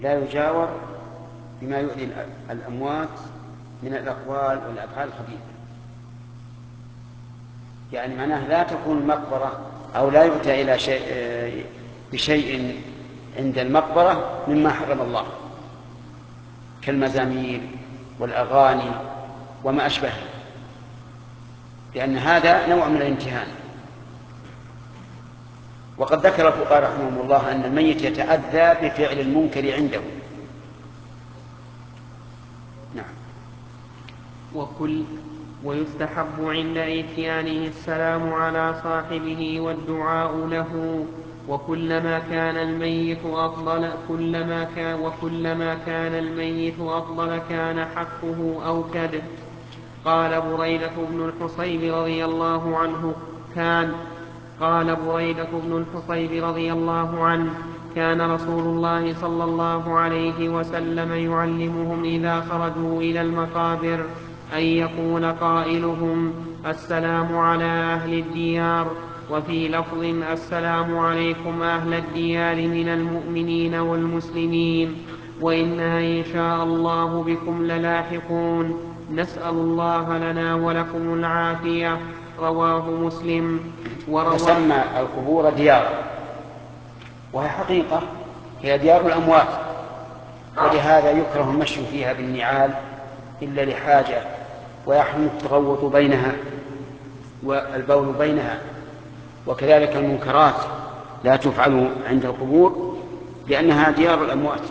لا يجاور بما يؤذي الأموات من الأقوال والأفعال الخبيثة. يعني معناه لا تكون المقبرة أو لا يؤتى إلى بشيء عند المقبرة مما حرم الله كالمزامير والأغاني وما أشبهه، لأن هذا نوع من الامتهان. وقد ذكر الفقهاء رحمهم الله أن الميت يتأذى بفعل المنكر عنده. نعم. ويستحب عند إتيانه السلام على صاحبه والدعاء له، وكلما كان الميت أفضل كان حقه أوكد. قال بريدة بن الحصيب رضي الله عنه كان رسول الله صلى الله عليه وسلم يعلمهم إذا خرجوا إلى المقابر أن يقول قائلهم السلام على أهل الديار، وفي لفظ السلام عليكم أهل الديار من المؤمنين والمسلمين، وإنا إن شاء الله بكم للاحقون، نسأل الله لنا ولكم العافية. رواه مسلم. وسمى القبور ديارا، وهي حقيقة هي ديار الأموات، ولهذا يكره المشي فيها بالنعال إلا لحاجة، ويحرم التغوط بينها والبول بينها، وكذلك المنكرات لا تفعل عند القبور لأنها ديار الأموات.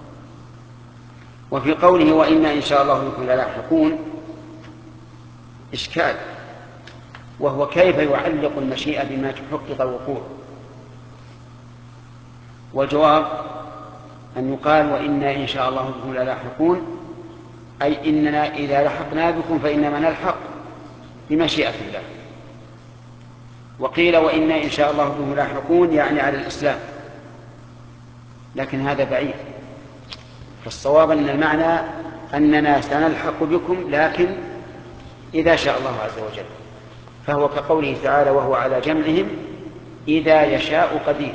وفي قوله وإنا إن شاء الله بكم للاحقون إشكال، وهو كيف يعلق المشيئة بما تحقق الوقوع؟ والجواب أن يقال وإنا إن شاء الله بكم للاحقون، أي إننا إذا لحقنا بكم فإنما نلحق بمشيئة الله. وقيل وإنا إن شاء الله بكم لاحقون يعني على الإسلام، لكن هذا بعيد. فالصواب أن المعنى أننا سنلحق بكم لكن إذا شاء الله عز وجل، فهو كقوله تعالى وهو على جمعهم إذا يشاء قدير.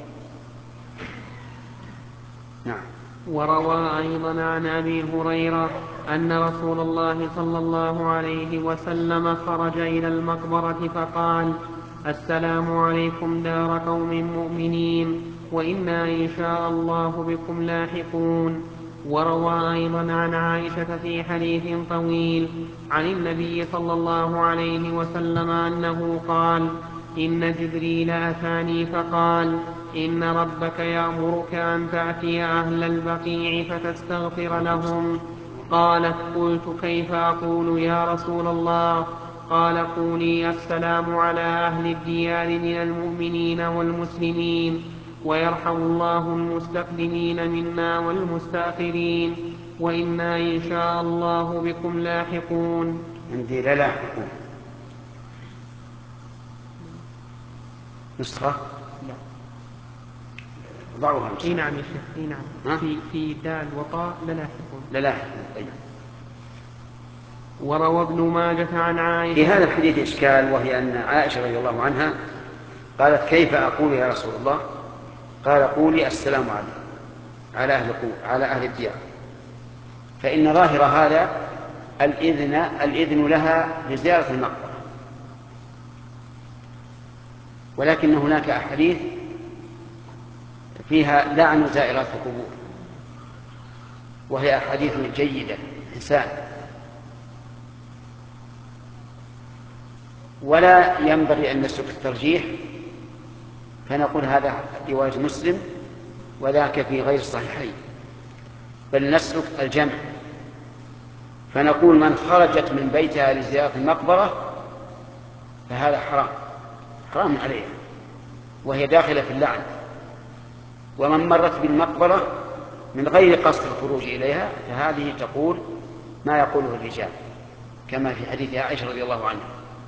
نعم. وروى أيضا عن أبي هريرة أن رسول الله صلى الله عليه وسلم خرج إلى المقبرة فقال السلام عليكم دار قوم مؤمنين، وإنا إن شاء الله بكم لاحقون. وروى أيضا عن عائشة في حديث طويل عن النبي صلى الله عليه وسلم أنه قال إن جبريل أتاني فقال إن ربك يأمرك أن تأتي أهل البقيع فتستغفر لهم. قالت قلت كيف أقول يا رسول الله؟ قال قولي السلام على أهل الديار من المؤمنين والمسلمين، ويرحم الله المستقدمين منا والمستأخرين، وإنا إن شاء الله بكم لاحقون. عندي للاحقون نسخة ضعوها. اي نعم يا شيخ، اي نعم، في دال وطاء للاحقون. طيب. وروى ابن ماجة عن عائشة في هذا الحديث إشكال، وهي أن عائشة رضي الله عنها قالت كيف أقول يا رسول الله؟ قال قولي السلام عليكم على أهل الديار، فإن ظاهر هذا الإذن لها لزيارة المقبرة، ولكن هناك أحاديث فيها لعن زائرات القبور، وهي أحاديث جيدة حسان، ولا ينبغي أن نسلك الترجيح فنقول هذا رواية مسلم وذاك في غير الصحيحين، بل نسلك الجمع فنقول من خرجت من بيتها لزيارة المقبرة فهذا حرام عليها وهي داخلة في اللعن، ومن مرت بالمقبرة من غير قصد الخروج إليها فهذه تقول ما يقوله الرجال كما في حديث عائشة رضي الله عنها.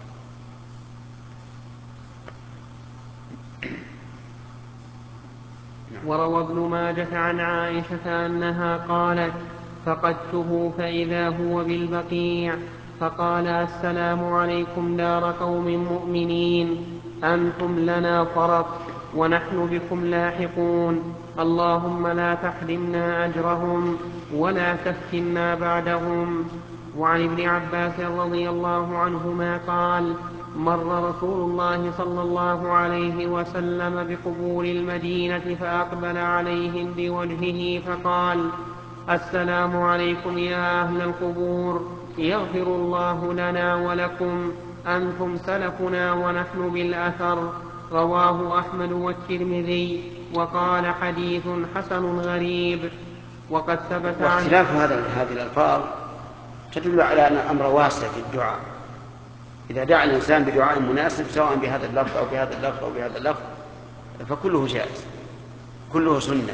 وروى ابن ماجة عن عائشة أنها قالت فقدته فإذا هو بالبقيع فقال السلام عليكم دار قوم مؤمنين أنتم لنا فرط ونحن بكم لاحقون، اللهم لا تحرمنا أجرهم ولا تفتنا بعدهم. وعن ابن عباس رضي الله عنهما قال: مر رسول الله صلى الله عليه وسلم بقبور المدينة فأقبل عليهم بوجهه فقال: السلام عليكم يا أهل القبور، يغفر الله لنا ولكم، أنتم سلفنا ونحن بالأثر. رواه أحمد والترمذي وقال: حديث حسن غريب. وقد ثبت عنه. واختلاف هذه الألفاظ تدل على أن الأمر واسع في الدعاء. إذا دعا الإنسان بدعاء مناسب سواء بهذا اللفظ أو بهذا اللفظ أو بهذا اللفظ فكله جائز، كله سنة.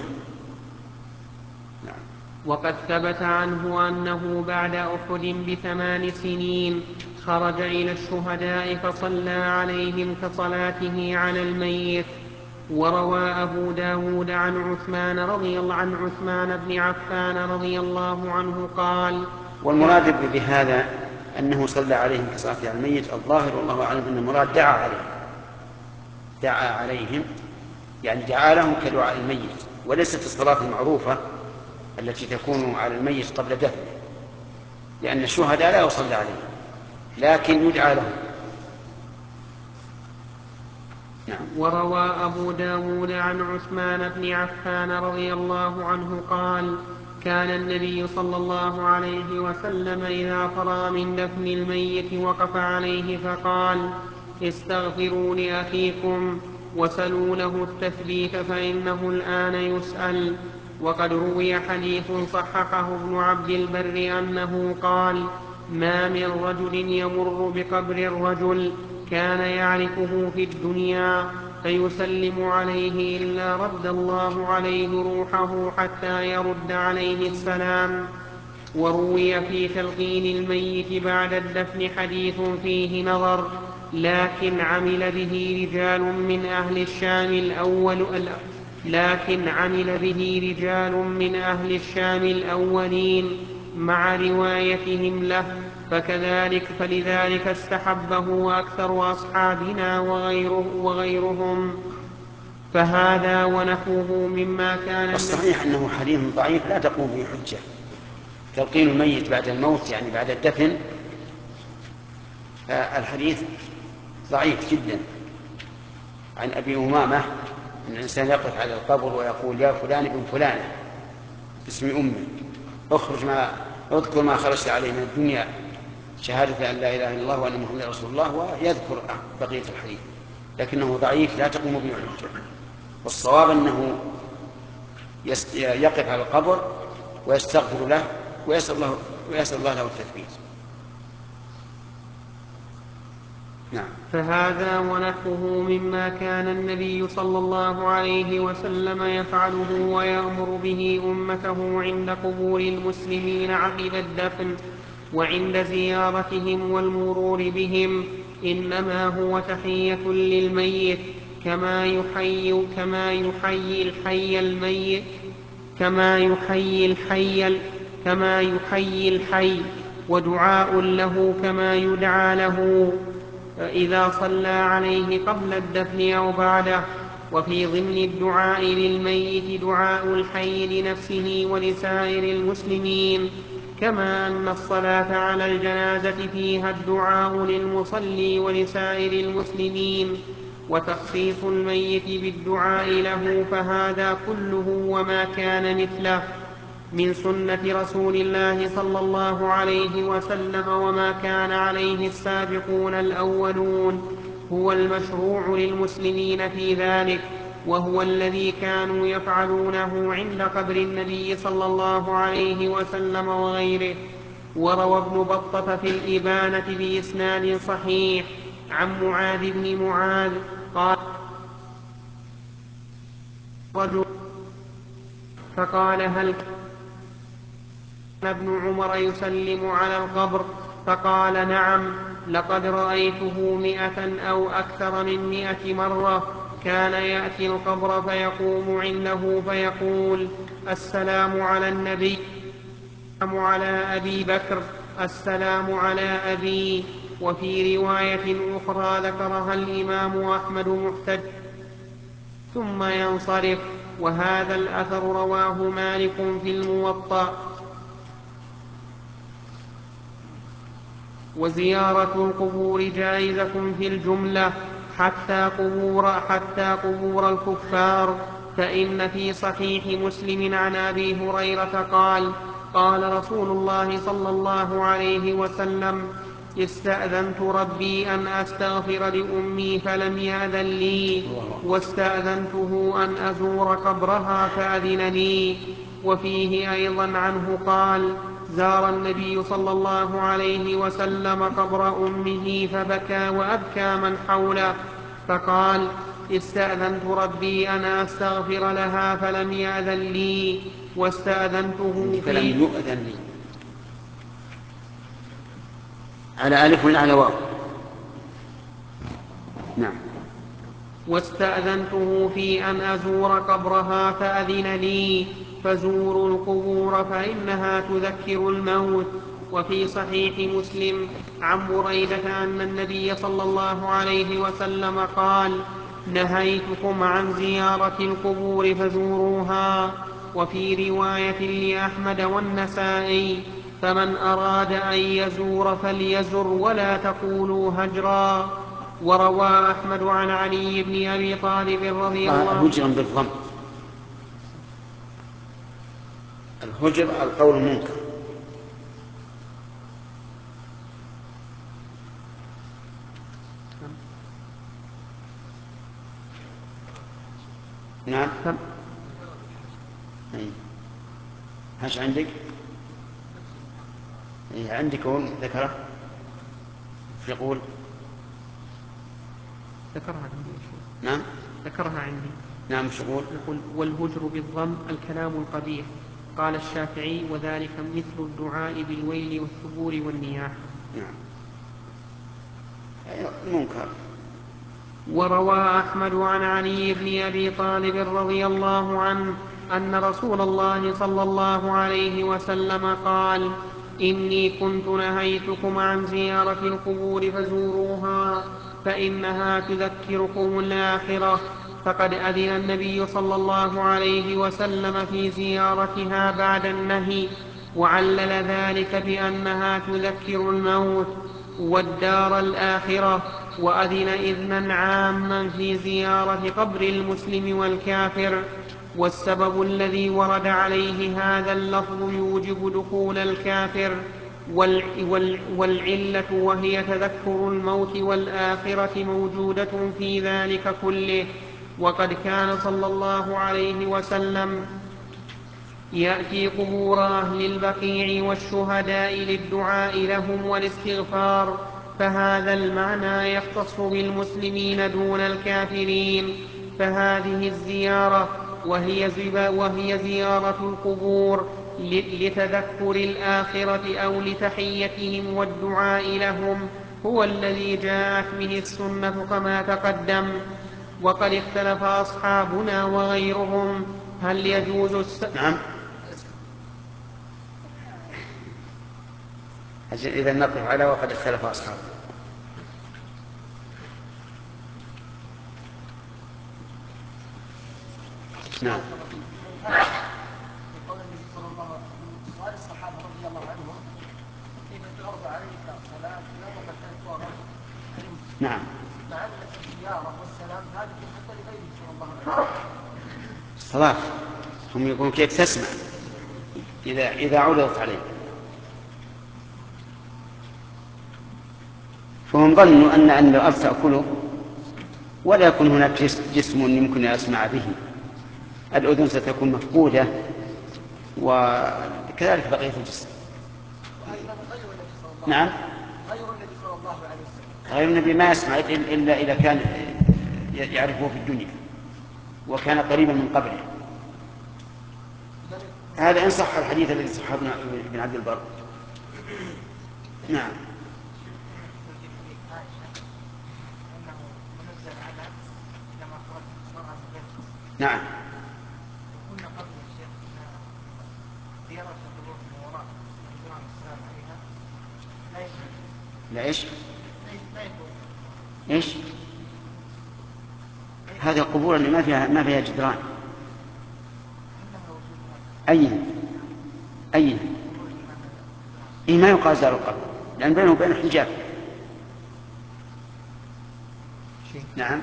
وقد ثبت عنه أنه بعد أحد ب8 سنين خرج إلى الشهداء فصلى عليهم كصلاته على الميت. وروى أبو داود عن عثمان بن عفان رضي الله عنه قال: والمراد بهذا أنه صلى عليهم كصلاته على الميت. الظاهر والله أعلم أن المراد دعا عليهم يعني دعا لهم كدعاء الميت، وليست الصلاة المعروفة التي تكون على الميت قبل دفنه، لأن الشهداء لا يصلى عليهم لكن يدعى لهم. نعم. وروى أبو داود عن عثمان بن عفان رضي الله عنه قال: كان النبي صلى الله عليه وسلم إذا فرغ من دفن الميت وقف عليه فقال: استغفروا لأخيكم وسلوا له التثبيت فإنه الآن يسأل. وقد روي حديث صححه ابن عبد البر أنه قال: ما من رجل يمر بقبر الرجل كان يعرفه في الدنيا فيسلم عليه إلا رد الله عليه روحه حتى يرد عليه السلام. وروي في تلقين الميت بعد الدفن حديث فيه نظر، لكن عمل به رجال من أهل الشام الأولين مع روايتهم له، فلذلك استحبه أكثر أصحابنا وغيرهم. فهذا ونحوه مما كان. الصحيح أنه حديث ضعيف لا تقوم به حجة. تلقين الميت بعد الموت يعني بعد الدفن الحديث ضعيف جدا. عن أبي أمامة أن الإنسان يقف على القبر ويقول: يا فلان ابن فلانة باسم أمي، اذكر ما خرجت عليه من الدنيا، شهادة أن لا إله إلا الله وأن محمدا رسول الله، ويذكر بقية الحديث، لكنه ضعيف لا تقوم به الحجة. والصواب أنه يقف على القبر ويستغفر له ويسأل الله له التثبيت. نعم. فهذا ونحوه مما كان النبي صلى الله عليه وسلم يفعله ويأمر به أمته عند قبور المسلمين عقب الدفن وعند زيارتهم والمرور بهم، إنما هو تحية للميت كما يحيي الحي، ودعاء له كما يدعى له إذا صلى عليه قبل الدفن أو بعده. وفي ضمن الدعاء للميت دعاء الحي لنفسه ولسائر المسلمين، كما أن الصلاة على الجنازة فيها الدعاء للمصلي ولسائر المسلمين. وتخصيص الميت بالدعاء له فهذا كله وما كان مثله من سنة رسول الله صلى الله عليه وسلم وما كان عليه السابقون الأولون هو المشروع للمسلمين في ذلك، وهو الذي كانوا يفعلونه عند قبر النبي صلى الله عليه وسلم وغيره. وروى ابن بطة في الإبانة بإسناد صحيح عن معاذ بن معاذ قال: رجل فقال: هل كان ابن عمر يسلم على القبر؟ فقال: نعم، لقد رأيته 100 أو أكثر من 100 مرة. كان يأتي القبر فيقوم عنده فيقول: السلام على النبي، السلام على أبي بكر، السلام على أبي. وفي رواية أخرى ذكرها الإمام أحمد محتج ثم ينصرف. وهذا الأثر رواه مالك في الموطأ. وزيارة القبور جائزة في الجملة حتى قبور الكفار. فإن في صحيح مسلم عن أبي هريرة قال: قال رسول الله صلى الله عليه وسلم: استأذنت ربي أن أستغفر لأمي فلم يأذن لي، واستأذنته أن أزور قبرها فأذن لي. وفيه أيضا عنه قال: زار النبي صلى الله عليه وسلم قبر أمه فبكى وأبكى من حوله، فقال: استأذنت ربي أن أستغفر لها فلم يأذن لي، واستأذنته فلم يؤذن لي على ألف ولا على واو؟ نعم. واستأذنته في أن أزور قبرها فأذن لي. فزوروا القبور فإنها تذكر الموت. وفي صحيح مسلم عن بريدة أن النبي صلى الله عليه وسلم قال: نهيتكم عن زيارة القبور فزوروها. وفي رواية لأحمد والنسائي: فمن أراد أن يزور فليزر ولا تقولوا هجرا. وروى أحمد عن علي بن أبي طالب رضي الله عنه. هجرا بالضم. الهجر القول المنكر. نعم. هش عندك؟ عندك هون ذكره يقول ذكرها عندي. نعم ذكرها عندي. نعم. شو يقول: والهجر بالضم الكلام القبيح. قال الشافعي: وذلك مثل الدعاء بالويل والثبور والنياح. نعم. منكر. وروى أحمد عن علي بن أبي طالب رضي الله عنه أن رسول الله صلى الله عليه وسلم قال: إني كنت نهيتكم عن زيارة القبور فزوروها فإنها تذكركم الآخرة. فقد أذن النبي صلى الله عليه وسلم في زيارتها بعد النهي، وعلل ذلك بأنها تذكر الموت والدار الآخرة، وأذن إذنا عاما في زيارة قبر المسلم والكافر. والسبب الذي ورد عليه هذا اللفظ يوجب دخول الكافر، والعلة وهي تذكر الموت والآخرة موجودة في ذلك كله. وقد كان صلى الله عليه وسلم يأتي قبور أهل البقيع والشهداء للدعاء لهم والاستغفار، فهذا المعنى يختص بالمسلمين دون الكافرين. فهذه الزيارة وهي زيارة القبور لتذكر الآخرة أو لتحيتهم والدعاء لهم هو الذي جاءت به السنة كما تقدم. وقد اختلف أصحابنا وغيرهم هل يجوز نعم. إذا نقف على وقد اختلف أصحابه. نعم. الصحابة رضي الله عنهم كيف تعرض عليك الصلاة وقد كانت نعم. مع أن الزيارة والسلام هذه حتى لغيره صلى الله عليه وسلم. الصلاة هم يقولون كيف تسمع إذا عرضت عليك، فهم ظنوا أن الأرض تأكله ولا يكون هناك جسم يمكن أن يسمع به، الأذن ستكون مفقودة وكذلك بقية الجسم. نعم. غير النبي ما يسمع إلا إذا كان يعرفه في الدنيا وكان قريبا من قبره. هذا إن صح الحديث الذي صححه ابن عبد البر. نعم. نعم. وكنا قبل يا شيخ زيارة القبور من وراء الإمام السلام عليها لا يكون. لا إيش؟ لا يكون. إيش؟ هذه القبور اللي ما فيها جدران. أي ما يقال دار القبر لأن بينه وبين حجاب. نعم.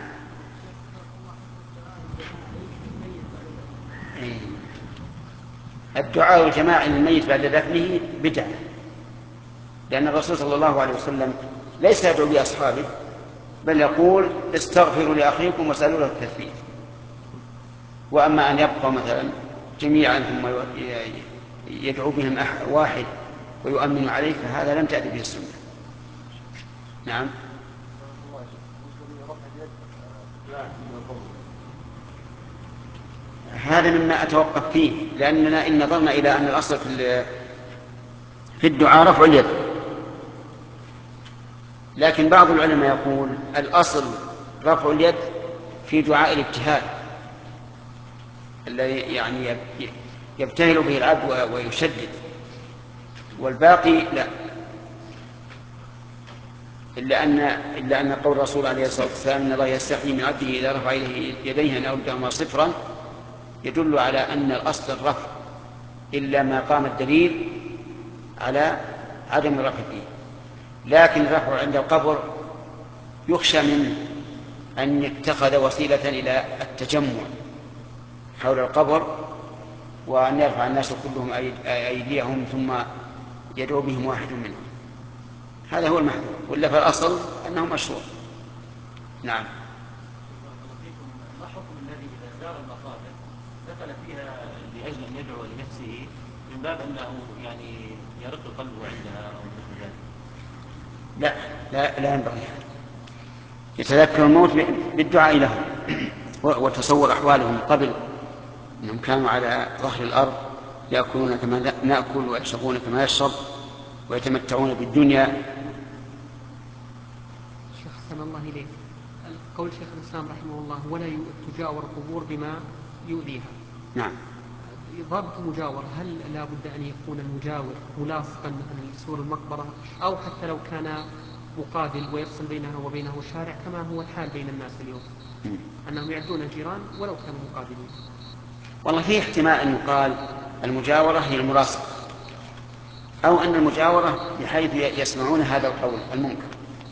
الدعاء الجماعي للميت بعد دفنه بدعة، لأن الرسول صلى الله عليه وسلم ليس يدعو بأصحابه بل يقول استغفروا لأخيكم واسألوا له التثبيت. وأما أن يبقى مثلا جميعا ثم يدعو بهم واحد ويؤمن عليه فهذا لم تأتي به السنة. نعم. هذا مما أتوقف فيه، لأننا إن نظرنا إلى أن الأصل في الدعاء رفع اليد، لكن بعض العلماء يقول الأصل رفع اليد في دعاء الابتهال الذي يعني يبتهل به العبد ويشدد، والباقي لا، إلا أن قول الرسول عليه الصلاة والسلام إن الله يستحيي من عبده إذا رفع يديه أن يردهما صفرا يدل على أن الأصل الرفع، إلا ما قام الدليل على عدم الرفع فيه. لكن الرفع عند القبر يخشى منه أن يتخذ وسيلة إلى التجمع حول القبر، وأن يرفع الناس كلهم أيديهم ثم يدعو بهم واحد منهم. هذا هو المحذور، ولا فالأصل أنه مشروع. نعم. ما حكم الذي إذا زار المقابر دخل فيها لأجل أن يدعو لنفسه من باب أنه يعني يرق قلبه عندها أو مثل ذلك؟ لا ينبغي. يتذكر الموت بالدعاء لهم وتصور أحوالهم قبل أنهم كانوا على ظهر الأرض يأكلون كما نأكل ويشربون كما يشرب ويتمتعون بالدنيا. شيخ حسن الله إليك، قول شيخ الإسلام رحمه الله ولا تجاور القبور بما يؤذيها. نعم. ضابط المجاورة هل لا بد أن يكون المجاور ملاصقا لسور المقبرة أو حتى لو كان مقابل ويفصل بينها وبينه الشارع كما هو الحال بين الناس اليوم أنهم يعدون الجيران ولو كانوا مقابلين؟ والله في احتمال أن يقال المجاورة هي الملاصقة، أو أن المجاورة بحيث يسمعون هذا القول المنكر.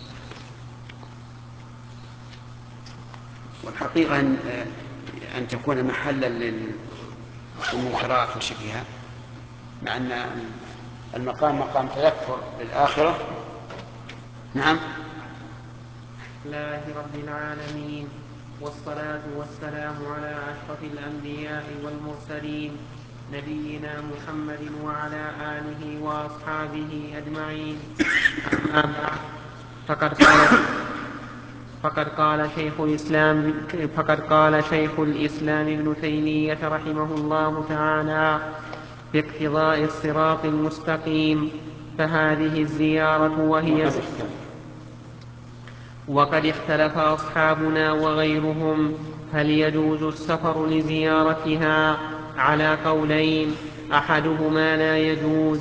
والحقيقة أن تكون محلا للمنكرات وشبهها، مع أن المقام مقام تذكر للآخرة. نعم. الله رب العالمين، والصلاة والسلام على أشرف الأنبياء والمرسلين نبينا محمد وعلى آله وأصحابه أجمعين. فقد قال شيخ الإسلام ابن تيمية رحمه الله تعالى في اقتضاء الصراط المستقيم: فهذه الزيارة وهي وقد اختلف أصحابنا وغيرهم هل يجوز السفر لزيارتها على قولين: أحدهما لا يجوز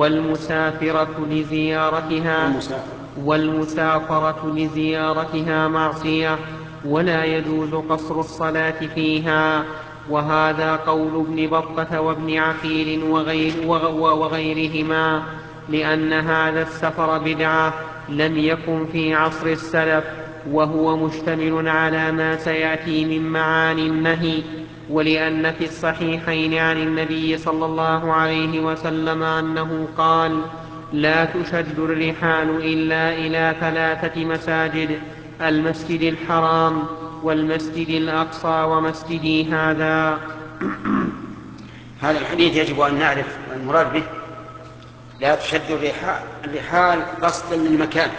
والمسافرة لزيارتها معصية ولا يجوز قصر الصلاة فيها، وهذا قول ابن بطة وابن عقيل وغيرهما، لأن هذا السفر بدعة لم يكن في عصر السلف وهو مشتمل على ما سيأتي من معاني النهي، ولأن في الصحيحين عن النبي صلى الله عليه وسلم أنه قال: لا تشد الرحال إلا إلى 3 مساجد: المسجد الحرام والمسجد الأقصى ومسجدي هذا. هذا الحديث يجب أن نعرف المراد به. لا تشد الرحال قصدا للمكان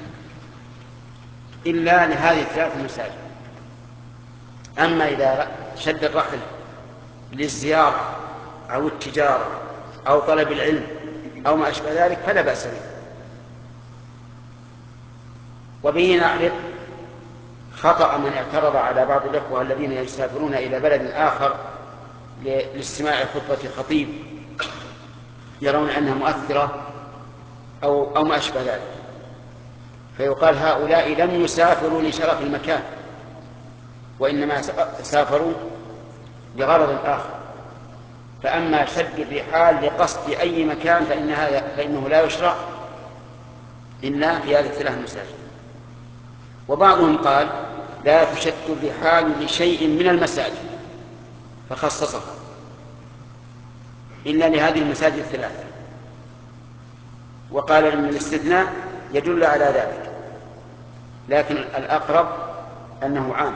إلا لهذه 3 مساجد. أما إذا شد الرحل للزيارة أو التجارة أو طلب العلم أو ما أشبه ذلك فلا بأس به. وبه نعرف خطأ من اعترض على بعض الأخوة الذين يسافرون إلى بلد آخر لاستماع خطبة خطيب يرون أنها مؤثرة أو ما أشبه ذلك، فيقال هؤلاء لم يسافروا لشرف المكان وإنما سافروا لغرض آخر. فأما شد الرحال لقصد أي مكان فإنه لا يشرع إلا في هذه الثلاث مساجد. وبعضهم قال لا تشد الرحال لشيء من المساجد فخصصها إلا لهذه المساجد الثلاث، وقال إن الاستثناء يدل على ذلك، لكن الأقرب أنه عام،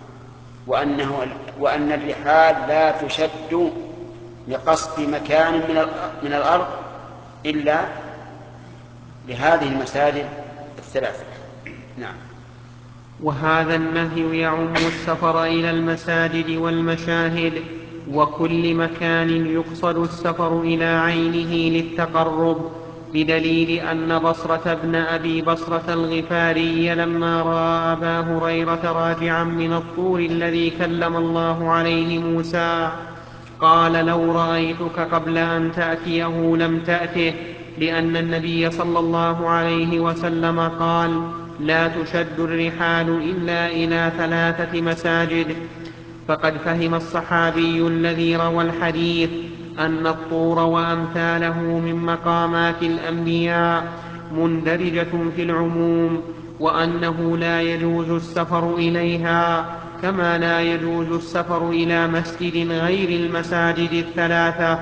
وأن الرحال لا تشد لقصد مكان من الأرض إلا لهذه المساجد الثلاثة. نعم. وهذا النهي يعم السفر إلى المساجد والمشاهد وكل مكان يقصد السفر إلى عينه للتقرب، بدليل أن بصرة بن أبي بصرة الغفاري لما رأى أبا هريرة راجعا من الطور الذي كلم الله عليه موسى قال لو رأيتك قبل أن تأتيه لم تأته، لأن النبي صلى الله عليه وسلم قال لا تشد الرحال إلا إلى 3 مساجد. فقد فهم الصحابي الذي روى الحديث أن الطور وأمثاله من مقامات الأنبياء مندرجة في العموم، وأنه لا يجوز السفر إليها كما لا يجوز السفر إلى مسجد غير المساجد ال3.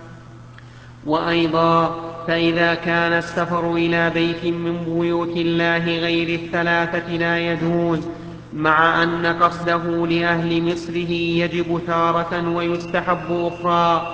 وأيضا فإذا كان السفر إلى بيت من بيوت الله غير ال3 لا يجوز، مع أن قصده لأهل مصره يجب تارة ويستحب أخرى.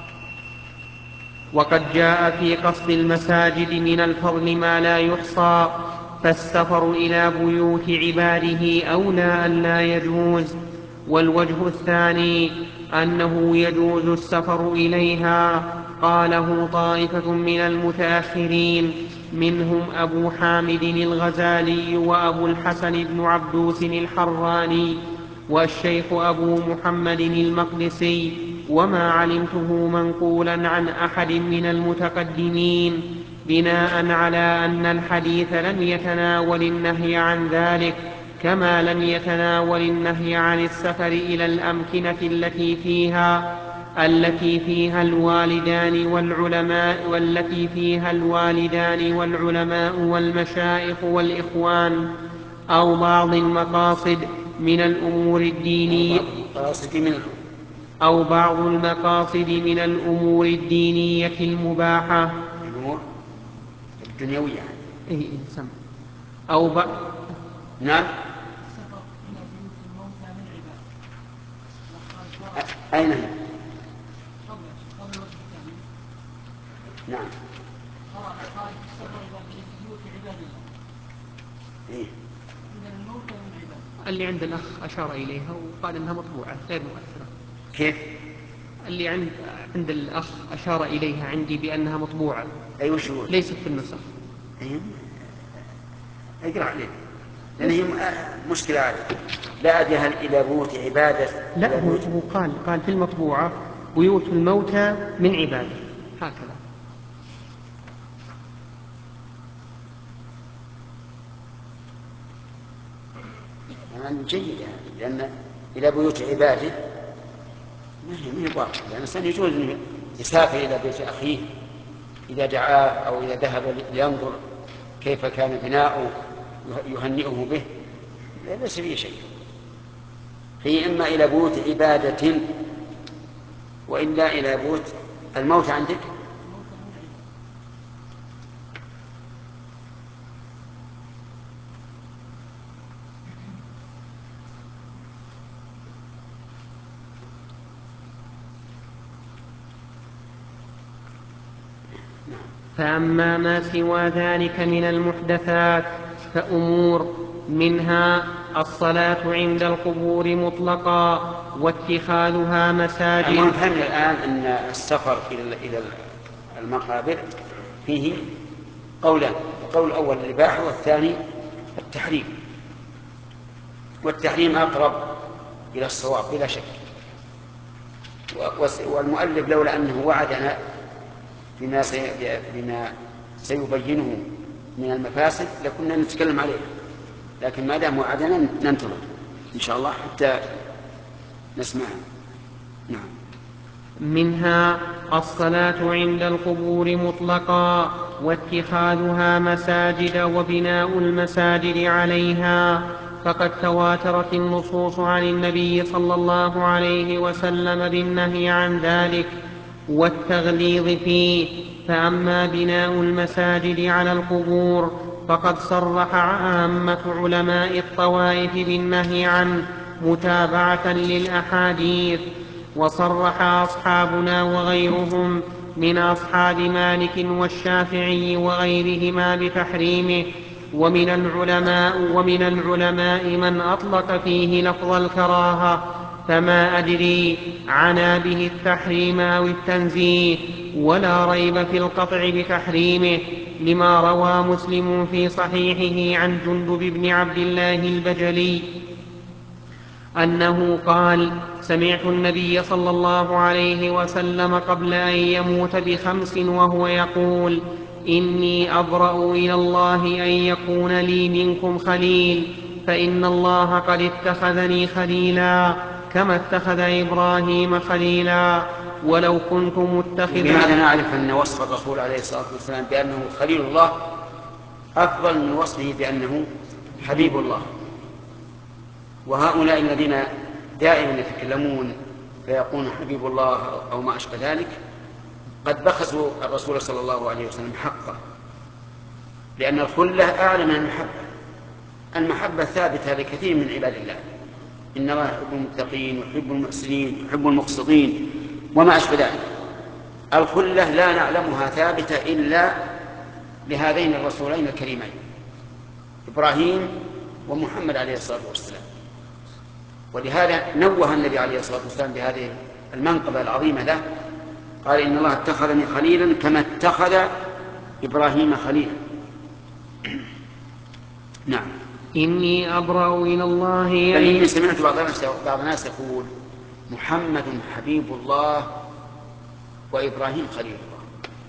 وقد جاء في قصد المساجد من الفضل ما لا يحصى، فالسفر إلى بيوت عباده أولى أن لا يجوز. والوجه الثاني أنه يجوز السفر إليها، قاله طائفة من المتأخرين منهم أبو حامد الغزالي وأبو الحسن بن عبدوس الحراني والشيخ أبو محمد المقدسي، وما علمته منقولا عن أحد من المتقدمين، بناء على أن الحديث لم يتناول النهي عن ذلك، كما لم يتناول النهي عن السفر إلى الأمكنة التي فيها الوالدان والعلماء والمشايخ والإخوان، أو بعض المقاصد من الأمور الدينية المباحة الدنيوية. نعم. أين هي؟ نعم. اللي عند الأخ أشار إليها وقال إنها مطبوعة غير مؤثرة. كيف؟ اللي عند الأخ أشار إليها عندي بأنها مطبوعة. أي وشو؟ ليست في النسخ. اقرأ عليه، لأن هي مشكلة عادة. لا أدري هل إلى بيوت عبادة. لا، هو قال في المطبوعة بيوت الموتى من عبادة، هكذا. يعني جيد، لأن إلى بيوت عباده ما هي باطل، لأن الإنسان يجوز أن يسافر إلى بيت أخيه إذا دعاه أو إذا ذهب لينظر كيف كان بناؤه يهنئه به، ليس فيه شيء. هي إما إلى بيوت عبادة وإلا إلى بيوت الموت عندك. فأما ما سوى ذلك من المحدثات فأمور منها الصلاة عند القبور مطلقا واتخاذها مساجد. فهمنا الآن أن السفر إلى المقابر فيه قولان، القول الأول الإباحة والثاني التحريم، والتحريم أقرب إلى الصواب بلا شك. والمؤلف لولا أنه وعدنا بما سيبينه من المفاسد لكنا نتكلم عليه، لكن ما دام وعدنا ننتظر. إن شاء الله حتى نسمعها. نعم. منها الصلاة عند القبور مطلقا، واتخاذها مساجد وبناء المساجد عليها، فقد تواترت النصوص عن النبي صلى الله عليه وسلم بالنهي عن ذلك والتغليظ فيه. فأما بناء المساجد على القبور فقد صرح عامة علماء الطوائف بالنهي عنه متابعة للأحاديث، وصرح أصحابنا وغيرهم من أصحاب مالك والشافعي وغيرهما بتحريمه، ومن العلماء من أطلق فيه لفظ الكراهة، فما أدري عنا به التحريم أو التنزيه، ولا ريب في القطع بتحريمه، لما روى مسلم في صحيحه عن جندب بن عبد الله البجلي أنه قال: سمعت النبي صلى الله عليه وسلم قبل أن يموت ب5 وهو يقول: إني أبرأ إلى الله أن يكون لي منكم خليل، فإن الله قد اتخذني خليلا كما اتخذ إبراهيم خليلا، ولو كنت متخذا. بماذا نعرف أن وصف الرسول عليه الصلاة والسلام بأنه خليل الله أفضل من وصفه بأنه حبيب الله؟ وهؤلاء الذين دائما يتكلمون فيقولون حبيب الله أو ما أشبه ذلك قد بخسوا الرسول صلى الله عليه وسلم حقه، لأن الخلة أعلى من المحبة. المحبة ثابتة لكثير من عباد الله، إن الله يحب المتقين ويحب المحسنين ويحب المقسطين وما أشبه ذلك. الخلة لا نعلمها ثابتة إلا لهذين الرسولين الكريمين إبراهيم ومحمد عليه الصلاة والسلام. ولهذا نوه النبي عليه الصلاة والسلام بهذه المنقبة العظيمة له، قال: إن الله اتخذني خليلا كما اتخذ إبراهيم خليلا. نعم. إني أبرأ إلى الله. بل إني سمعت بعض الناس يقول: محمد حبيب الله وإبراهيم خليل الله.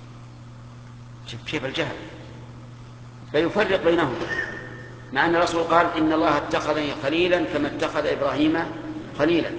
كيف الجهل! فيفرق بينهم، مع أن الرسول قال: إن الله اتخذني خليلا كما اتخذ إبراهيم خليلا.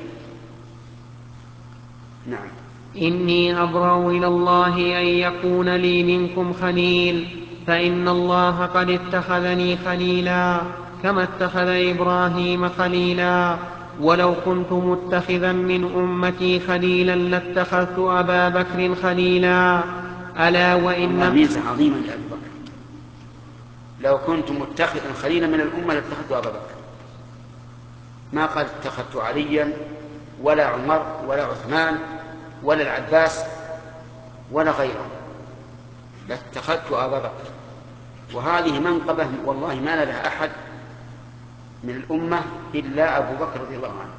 نعم. إني أبرأ إلى الله أن يكون لي منكم خليل، فإن الله قد اتخذني خليلا كما اتخذ إبراهيم خليلا، ولو كنت متخذا من أمتي خليلا لاتخذت أبا بكر خليلا. ألا وإن ميزة عظيمة لأبي بكر، لو كنت متخذا خليلا من الأمة لاتخذت أبا بكر. ما قال اتخذت عليا ولا عمر ولا عثمان ولا العباس ولا غيره، لاتخذت أبا بكر. وهذه منقبة والله ما لها أحد من الأمة إلا أبو بكر رضي الله عنه،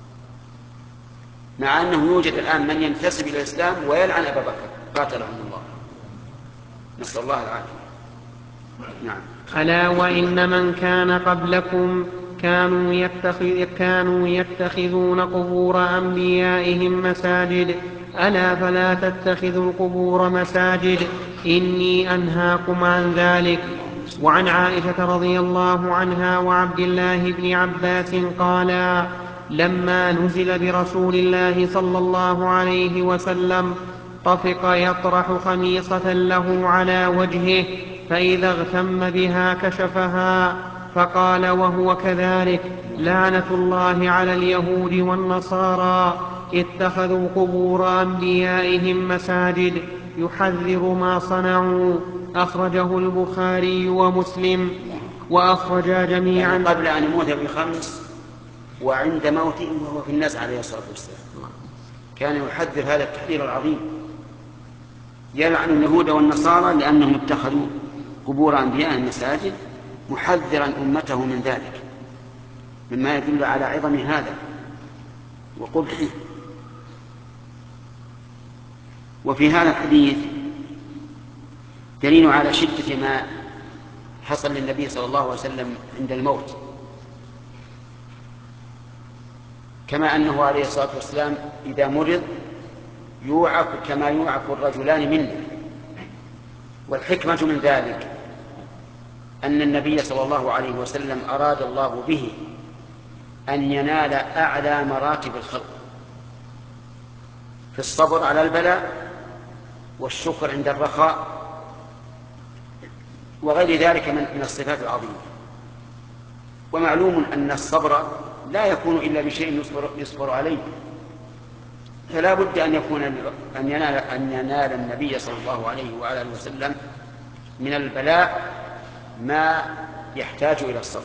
مع أنه يوجد الآن من ينتسب إلى الإسلام ويلعن أبا بكر قاتلهم الله، نسأل الله العافية. نعم. ألا وإن من كان قبلكم كانوا يتخذون قبور أنبيائهم مساجد، ألا فلا تتخذوا القبور مساجد، إني أنهاكم عن ذلك. وعن عائشة رضي الله عنها وعبد الله بن عباس قالا: لما نزل برسول الله صلى الله عليه وسلم طفق يطرح خميصة له على وجهه، فإذا اغتم بها كشفها، فقال وهو كذلك: لعنة الله على اليهود والنصارى اتخذوا قبور أنبيائهم مساجد، يحذر ما صنعوا. أخرجه البخاري ومسلم، وأخرجا جميعا. يعني قبل أن يموت ب5 وعند موته وهو في النزع عليه الصلاة والسلام كان يحذر هذا التحذير العظيم، يلعن اليهود والنصارى لأنهم اتخذوا قبور أنبيائهم مساجد، محذرا أمته من ذلك، مما يدل على عظم هذا وقبحه. وفي هذا الحديث دليل على شدة ما حصل للنبي صلى الله عليه وسلم عند الموت، كما أنه عليه الصلاة والسلام إذا مرض يوعك كما يوعك الرجلان منه. والحكمة من ذلك أن النبي صلى الله عليه وسلم أراد الله به أن ينال أعلى مراتب الخلق في الصبر على البلاء والشكر عند الرخاء وغير ذلك من الصفات العظيمة. ومعلوم أن الصبر لا يكون إلا بشيء يصبر عليه، فلا بد أن ينال النبي صلى الله عليه وعلى آله وسلم من البلاء ما يحتاج إلى الصبر.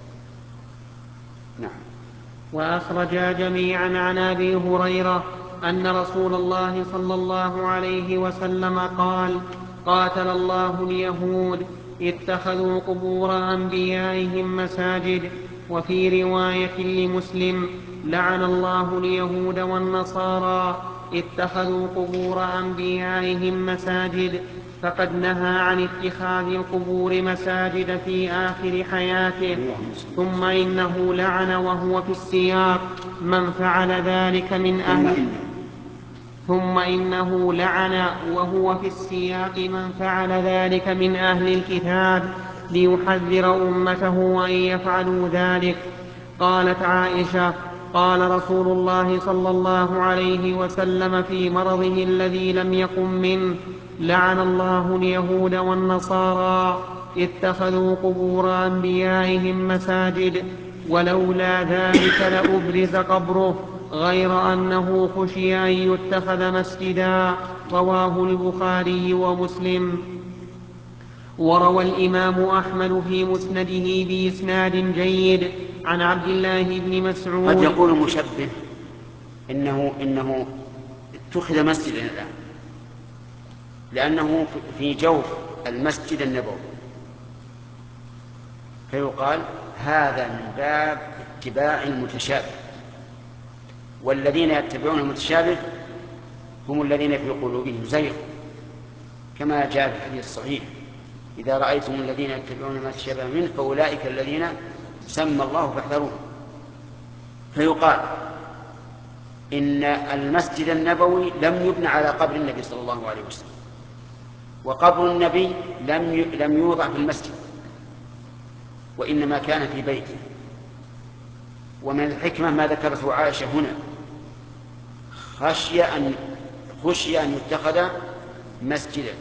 نعم. وأخرجا جميعا عن أبي هريرة أن رسول الله صلى الله عليه وسلم قال: قاتل الله اليهود اتخذوا قبور أنبيائهم مساجد. وفي رواية لمسلم: لعن الله اليهود والنصارى اتخذوا قبور أنبيائهم مساجد. فقد نهى عن اتخاذ القبور مساجد في آخر حياته. ثم إنه لعن وهو في السياق من فعل ذلك من أهل ثم إنه لعن وهو في السياق من فعل ذلك من أهل الكتاب ليحذر أمته أن يفعلوا ذلك. قالت عائشة: قال رسول الله صلى الله عليه وسلم في مرضه الذي لم يقم منه: لعن الله اليهود والنصارى اتخذوا قبور أنبيائهم مساجد. ولولا ذلك لأبرز قبره، غير أنه خشي أن يتخذ مسجدا. رواه البخاري ومسلم. وروى الإمام أحمد في مسنده بإسناد جيد عن عبد الله بن مسعود. قد يقول مشبه إنه اتخذ مسجدا الآن لأنه في جوف المسجد النبوي، فيقال هذا من باب اتباع المتشابه، والذين يتبعون المتشابه هم الذين في قلوبهم زيغ، كما جاء في الحديث الصحيح: إذا رأيتم الذين يتبعون ما تشابه منه فأولئك الذين سمى الله فاحذروه. فيقال إن المسجد النبوي لم يبنى على قبر النبي صلى الله عليه وسلم، وقبر النبي لم يوضع في المسجد، وإنما كان في بيته. ومن الحكمة ما ذكرته عائشة هنا: خشي أن يتخذ مسجدا.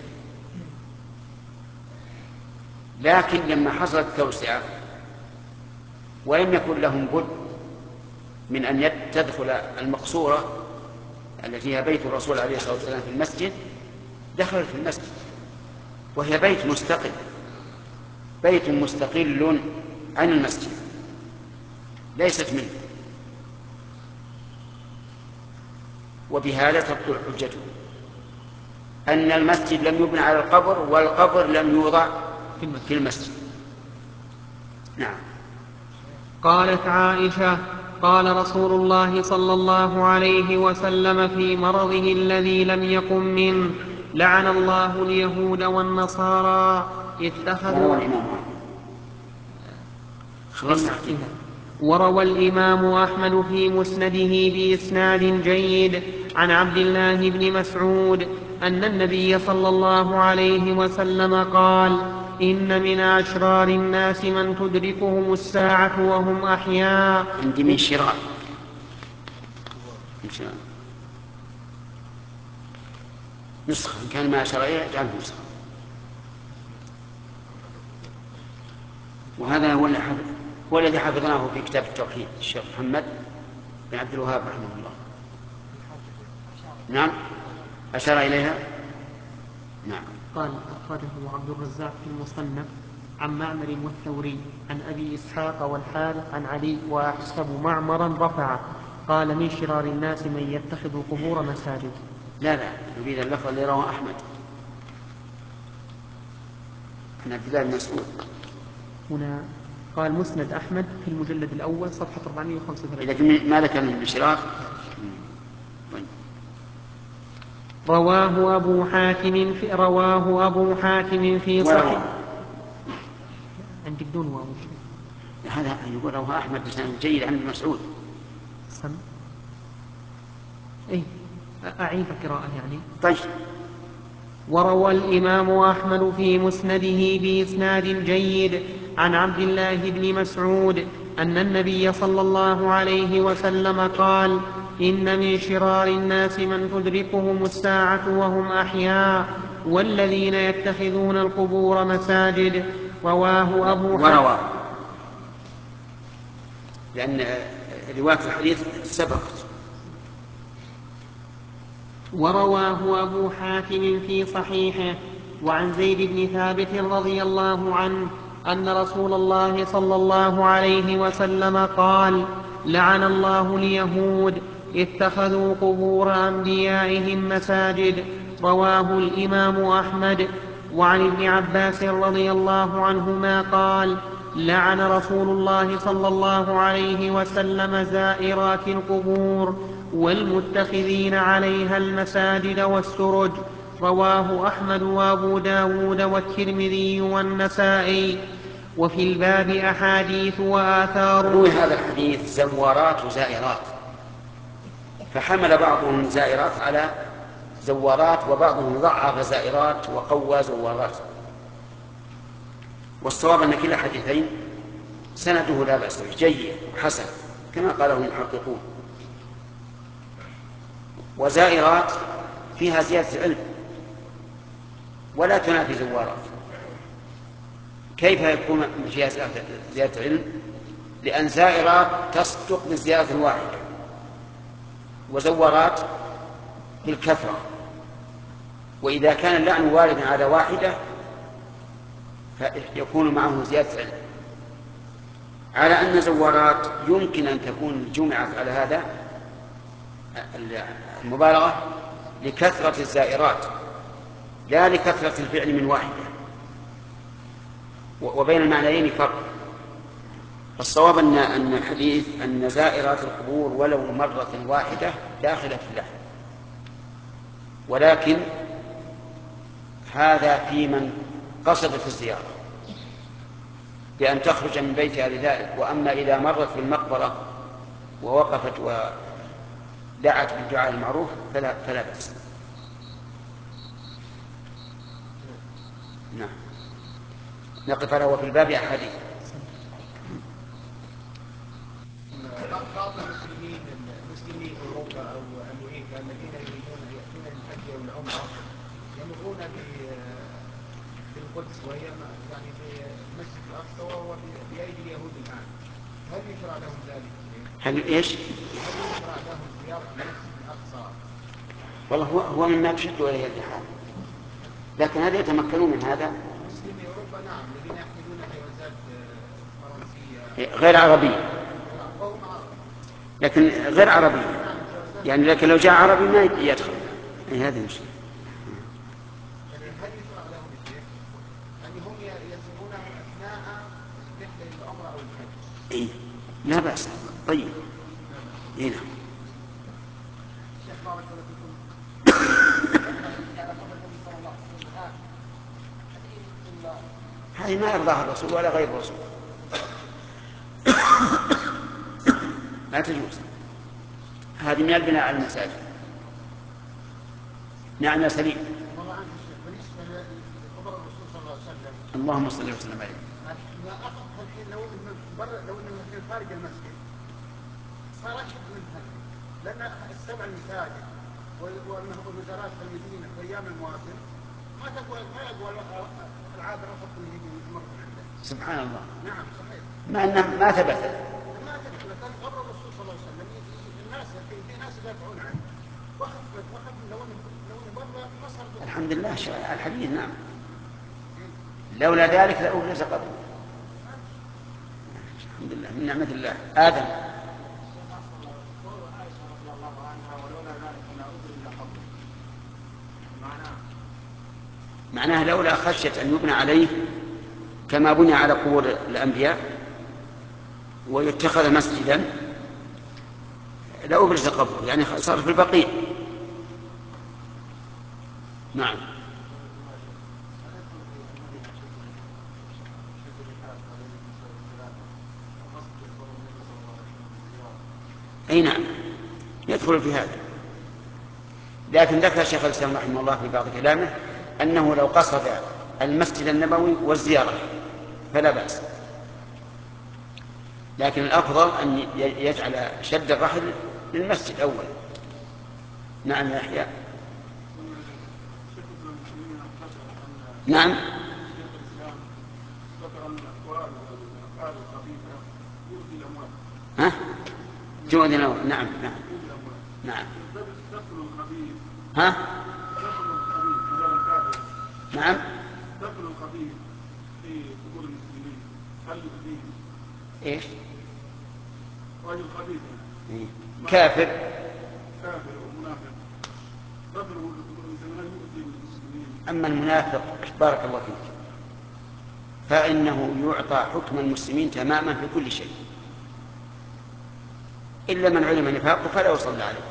لكن لما حصلت توسعة ولم يكن لهم بد من أن تدخل المقصورة التي هي بيت الرسول عليه الصلاة والسلام في المسجد، دخلت في المسجد، وهي بيت مستقل عن المسجد، ليست منه. وبهذا تبطل حجته أن المسجد لم يبنى على القبر والقبر لم يوضع في المسجد. نعم. قالت عائشة: قال رسول الله صلى الله عليه وسلم في مرضه الذي لم يقم منه: لعن الله اليهود والنصارى اتخذوا. وروى الإمام أحمد في مسنده بإسناد جيد عن عبد الله بن مسعود أن النبي صلى الله عليه وسلم قال: إن من أشرار الناس من تدركهم الساعة وهم أحياء. عندي من شرار نسخة، إن كان ما شرعية اجعله نسخة. وهذا هو الذي حفظناه في كتاب التوحيد الشيخ محمد بن عبد الوهاب رحمه الله. نعم، أشار إليها. نعم. قال: أخرجه عبد الرزاق في المصنف عن معمر والثوري عن أبي إسحاق والحارث عن علي، وأحسب معمرا رفعه. قال: من شرار الناس من يتخذ القبور مساجد. لا نريد اللفظ اللي رواه أحمد عن عبد الله بن مسعود. هنا قال: مسند أحمد في المجلد الأول صفحة 435. لكن ما ذكر من الشرار. رواه أبو حاتم في صحيح. عندك دون واو. هذا يقول رواه أحمد بسند جيد عن ابن مسعود. إيه، أعيد القراءة يعني. طيب. وروى الإمام أحمد في مسنده بإسناد جيد عن عبد الله بن مسعود أن النبي صلى الله عليه وسلم قال: إن من شرار الناس من تدركهم الساعة وهم أحياء والذين يتخذون القبور مساجد. رواه أبو ورواه، لأن رواية الحديث سبقت. ورواه أبو حاتم في صحيحه وعن زيد بن ثابت رضي الله عنه أن رسول الله صلى الله عليه وسلم قال: لعن الله اليهود اتخذوا قبور أنبيائهم مساجد. رواه الإمام أحمد. وعن ابن عباس رضي الله عنهما قال: لعن رسول الله صلى الله عليه وسلم زائرات القبور والمتخذين عليها المساجد والسرج. رواه أحمد وأبو داود والترمذي والنسائي. وفي الباب أحاديث وآثار. روي هذا الحديث زوارات وزائرات، فحمل بعضهم زائرات على زوارات، وبعضهم ضعف زائرات وقوى زوارات. والصواب أن كلا حديثين سنده لا بأس به، جيد حسن كما قاله المحققون. وزائرات فيها زيادة علم ولا تنافي زوارات. كيف يكون فيها زيادة علم؟ لأن زائرات تصدق بالزيادة الواحدة، وزوارات بالكثرة. وإذا كان اللعن واردا على واحدة فيكون معه زيادة علم، على أن زوارات يمكن أن تكون جمعت على هذا المبالغة لكثرة الزائرات لا لكثرة الفعل من واحدة، وبين المعنيين فرق. الصواب أن الحديث أن زائرات القبور ولو مرة واحدة داخلة في اللحن، ولكن هذا في من قصدت الزيارة بأن تخرج من بيتها لذلك. وأما إذا مرت في المقبرة ووقفت ودعت بالدعاء المعروف فلا بأس. نعم، نقف على وفي الباب أحاديث. بعض المسلمين اوروبا او امريكا الذين يريدون ياتون للحج او العمره يمرون بالقدس، وهي يعني في المسجد الاقصى وهو بايدي اليهود الان. هل يشرع لهم ذلك؟ هل ايش؟ هل يشرع لهم زياره المسجد الاقصى؟ والله هو مما تشد اليه الرحال، لكن هل يتمكنون من هذا؟ مسلمي اوروبا نعم، الذين يحملون جوازات فرنسيه غير عربية، لكن غير عربي يعني، لكن لو جاء عربي ما يدخل. هذه المشكلة. هل يشرع لهم الشيخ؟ يعني هم يلزمونه اثناء رحله العمره او الحج؟ إيه؟ لا بأس. طيب. إيه نعم. شيخ بارك الله فيكم. هذه ما يرضاها الرسول ولا غير الرسول، لا تجوز. هذه من البناء على المساجد. نعم يا سليم. والله عنك الشيخ، بالنسبه لخبر الرسول صلى الله عليه وسلم، اللهم صل وسلم عليه. ما اخذ الحين لو انه الحين خارج المسجد صار اشد من هذا، لان السبع المساجد والوزارات في المدينه في ايام المواسم ما يقوى العاده رفض انه يجي يمر عنده. سبحان الله. نعم صحيح. مع أنه ما ثبت. ما تدري، لكن قبر الرسول صلى الله عليه وسلم الناس في ناس يدافعون عنه، وخف لو انه بره ما صار. الحمد لله الحديث. نعم، لولا ذلك لأبرز قبره. الحمد لله من نعمة الله. آدم. معناه لولا خشية أن يبنى عليه كما بني على قبور الأنبياء ويتخذ مسجدا لأبرز قبره، يعني صار في البقيع. نعم. أي نعم يدخل في هذا، لكن ذكر الشيخ الإسلام رحمه الله في بعض كلامه أنه لو قصد المسجد النبوي والزيارة فلا بأس. لكن الأفضل أن يجعل شد الرحل للمسجد أولا. نعم يا يحيى. نعم. ها؟ جود الأموال. نعم نعم نعم. ها؟ نعم. دخل الخبيث في قبور المسلمين هل يؤذيه؟ ايش؟ رجل خبيث كافر ومنافق دخل قبور المسلمين هل يؤذي المسلمين؟ أما المنافق بارك الله فيك فإنه يعطى حكم المسلمين تماما في كل شيء، إلا من علم نفاقه فلا يصلى عليه.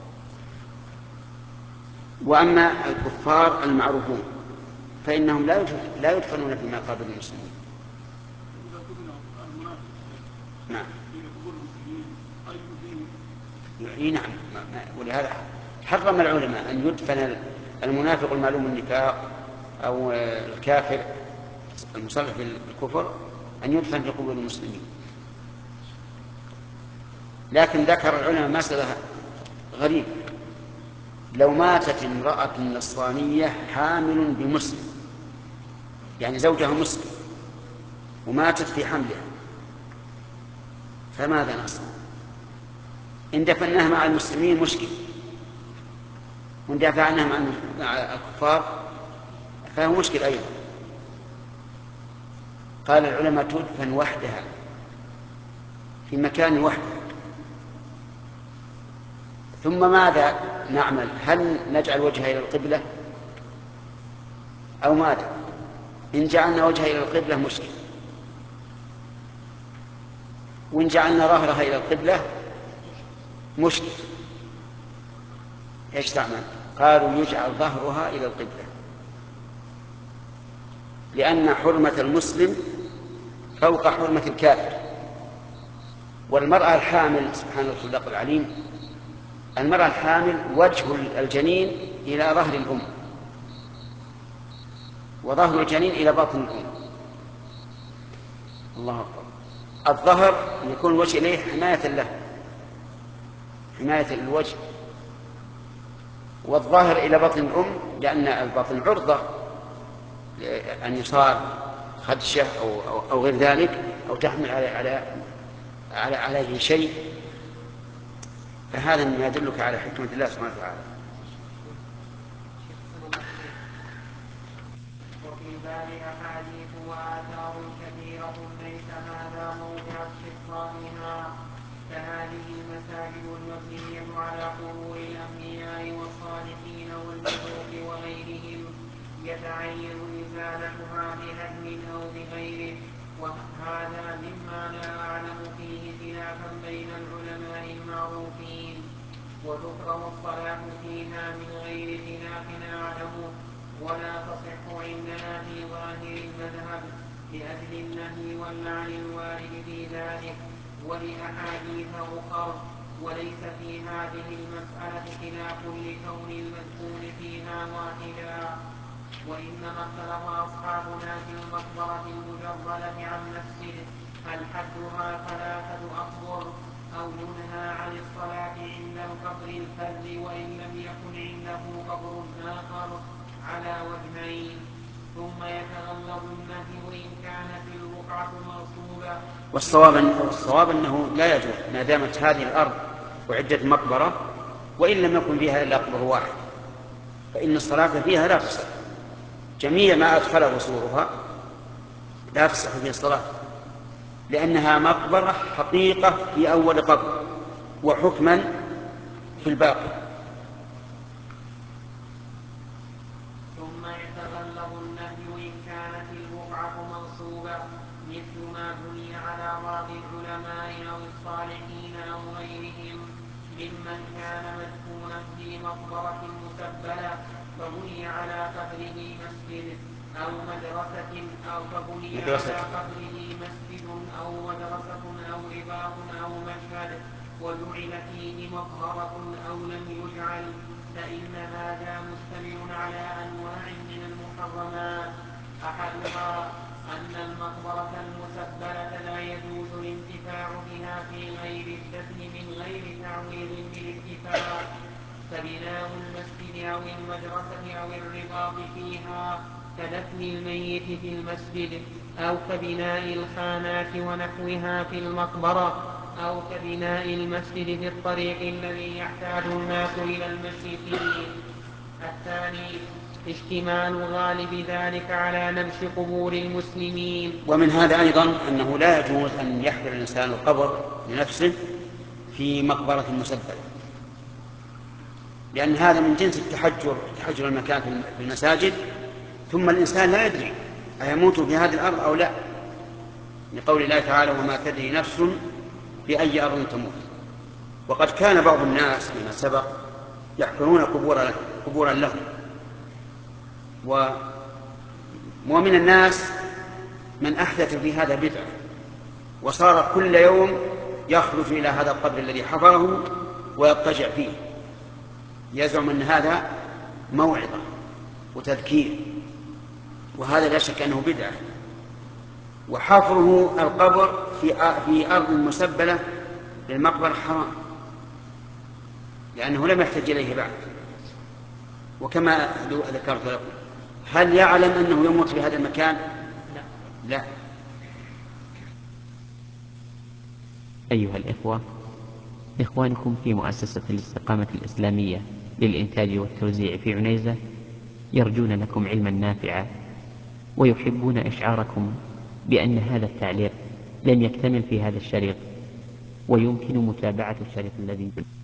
وأما الكفار المعروفون فإنهم لا يدفنون في مقابر المسلمين. نعم. نعم. ولهذا حرم العلماء أن يدفن المنافق المعلوم النفاق أو الكافر المصرح بالكفر أن يدفن في قبور المسلمين. لكن ذكر العلماء مسألة غريبة: لو ماتت امرأة نصرانية حامل بمسلم، يعني زوجها مسلم وماتت في حملها، فماذا نصنع؟ إن دفناها مع المسلمين مشكل، وإن دفعناها مع الكفار فهو مشكل أيضا. قال العلماء تدفن وحدها في مكان وحده. ثم ماذا نعمل؟ هل نجعل وجهها إلى القبلة أو ماذا؟ إن جعلنا وجهها إلى القبلة مشكل، وإن جعلنا ظهرها إلى القبلة مشكل. إيش تعمل؟ قالوا يجعل ظهرها إلى القبلة، لأن حرمة المسلم فوق حرمة الكافر. والمرأة الحامل سبحان الخلاق العليم، المرأة الحامل وجه الجنين إلى ظهر الأم، وظهر الجنين إلى بطن الأم. الله أكبر. الظهر يكون الوجه إليه حماية له، حماية الوجه، والظاهر إلى بطن الأم لأن البطن عرضة أن يصار خدشة أو غير ذلك، أو تحمل عليه شيء. فهذا ما يدلك على حكمة الله سبحانه وتعالى. وفي الباب أحاديث وآثار كثيرة ليس هذا موضع استقصائها، كهذه المساجد المبنية على قبور الأنبياء والصالحين والملوك وغيرهم يتعين إزالتها بهدم أو بغيره، وهذا مما لا أعلم فيه خلافا بين العلماء المعروفين. وتكره الصلاة فيها من غير خلاف أعلمه، ولا تصح عندنا في ظاهر المذهب لأجل النهي واللعن الوارد في ذلك ولأحاديث أخر. وليس في هذه المسألة خلاف لكون المذكور فيها واحدا، وإنما اختلف أصحابنا في المقبرة المجردة عن مسجد هل حدها 3 أقبر أو ينهى عن الصلاة عند القبر الفذ وإن لم يكن عنده قبر آخر على وجهين، ثم يتغلظ النهي إن كانت البقعة مغصوبة. والصواب أنه لا يجوز ما دامت هذه الأرض وعدة مقبرة وإن لم يكن فيها إلا قبر واحد، فإن الصلاة فيها لا تصح. جميع ما أدخله صورها لا تصح فيه الصلاة، لأنها مقبرة حقيقة في أول قبر وحكما في الباقي. ثم يتغلظ النهي إن كانت البقعة منصوبة، مثل ما بني على بعض العلماء أو الصالحين أو غيرهم ممن كان مدفونا في مقبرة مسبلة فبني على قبره مسجد أو مدرسة أو فبني على قبره مسجد أو مدرسة أو رباط أو مشهد وجعل فيه مطهرة أو لم يجعل، فإن هذا مشتمل على أنواع من المحرمات. أحدها أن المقبرة المسبلة لا يجوز الانتفاع الانتفاع بها في غير الدفن من غير تعويض بالاتفاق، فبناء المسجد أو المدرسة أو الرباط فيها كدفن الميت في المسجد، أو كبناء الخانات ونحوها في المقبرة، أو كبناء المسجد في الطريق الذي يحتاج الناس إلى المشي فيه. الثاني اشتمال غالب ذلك على نبش قبور المسلمين. ومن هذا أيضا أنه لا يجوز أن يحفر الإنسان القبر لنفسه في مقبرة مسبلة، لأن هذا من جنس تحجر المكان في المساجد، ثم الإنسان لا يدري أيموت في هذه الأرض أو لا، لقول الله تعالى وما تدري نفس بأي أرض تموت. وقد كان بعض الناس فيما سبق يحفرون قبورا لهم، ومن الناس من أحدث في هذا بدعة، وصار كل يوم يخرج إلى هذا القبر الذي حفره ويضطجع فيه، يزعم أن هذا موعظة وتذكير، وهذا لا شك أنه بدعة. وحفره القبر في أرض مسبلة للمقبرة حرام، لأنه لم يحتج إليه بعد. وكما ذكرت لكم، هل يعلم أنه يموت في هذا المكان؟ لا. أيها الإخوة، إخوانكم في مؤسسة الاستقامة الإسلامية للإنتاج والتوزيع في عنيزة يرجون لكم علما نافعا، ويحبون إشعاركم بأن هذا التعليق لم يكتمل في هذا الشريط، ويمكن متابعة الشريط الذي